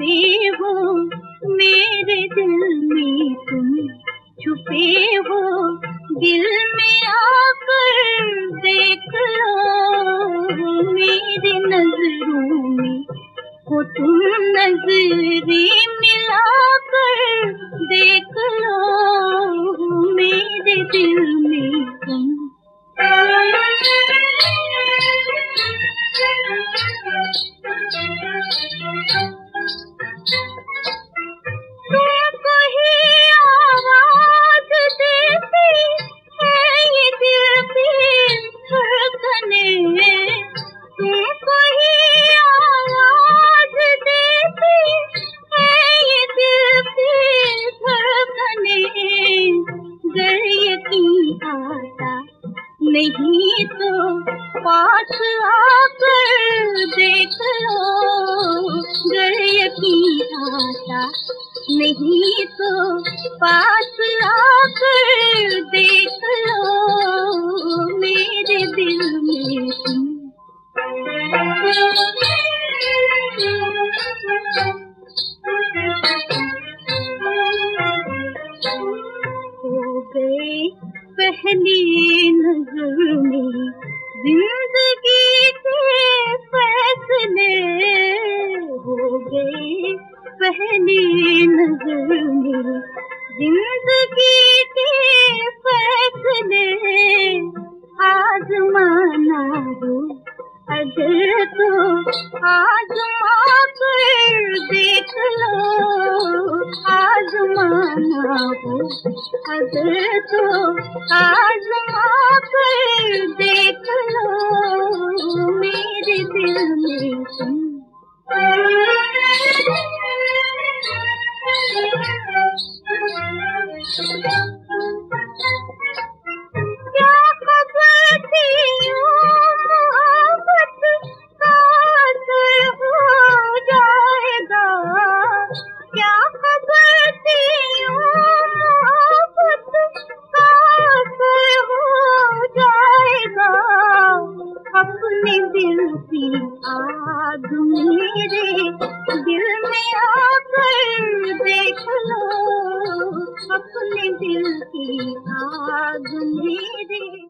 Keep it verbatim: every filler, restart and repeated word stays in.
हो मेरे दिल में तुम छुपे हो, दिल में आकर देख लो मेरी नजरों में हो तुम, नजरें मिलाकर देख लो मेरे दिल में तुम। तुमको ही आवाज देती है ये दिल की धड़कने, तुमको ही आवाज देती है ये दिल की धड़कने। गर यकीन आता नहीं तो पास आकर देख लो, गर यकीन आता नहीं तो पास आकर देख लो मेरे दिल में तुम। हो गए पहली नजर में जिंदगी के फैसले, हो गए पहली नजर में जिंदगी के फैसले। आजमाना हो अगर तो आजमा कर देख लो, आजमाना हो अगर तो आजमा कर देख लो मेरे दिल में तुम। क्या खबर थी यूं मोहब्बत का असर हो जाएगा, क्या खबर थी यूं मोहब्बत का असर हो जाएगा। अपने दिल की आग मेरे दिल में आकर देख लो, अपने दिल की आग मेरे